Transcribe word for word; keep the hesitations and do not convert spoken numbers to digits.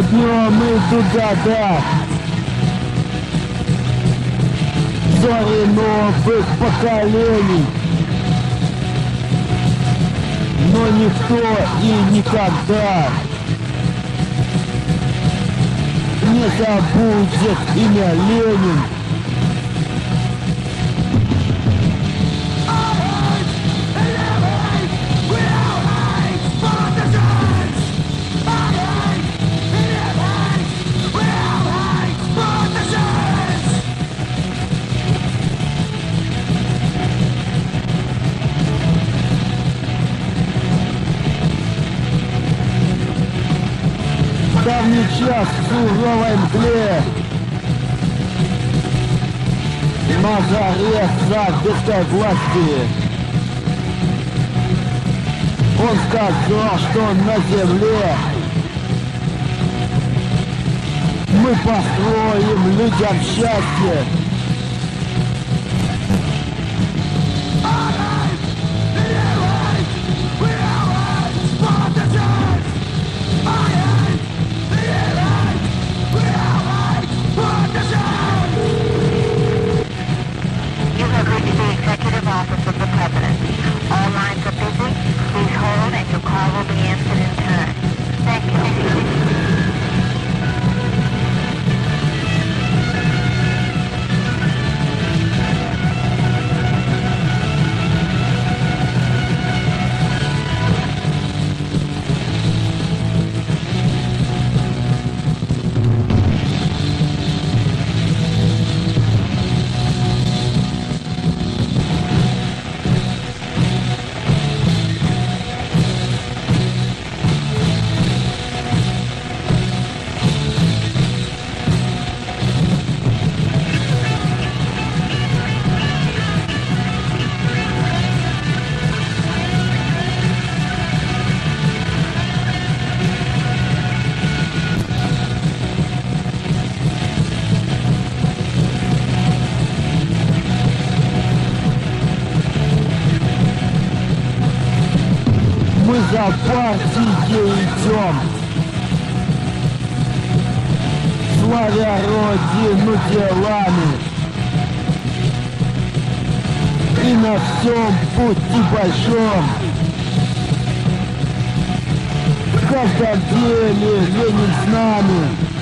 днем и туда, да. Зори новых поколений. Но никто и никогда не забудет имя Ленин. Давний час в суровой мгле на заре советской власти он сказал, что на земле мы построим людям счастье. Office of the President. All lines are busy. Please hold and your call will be answered in turn. Thank you. Мы за партией идем, славя родину делами, и на всем пути большом, в каждом деле Ленин с нами.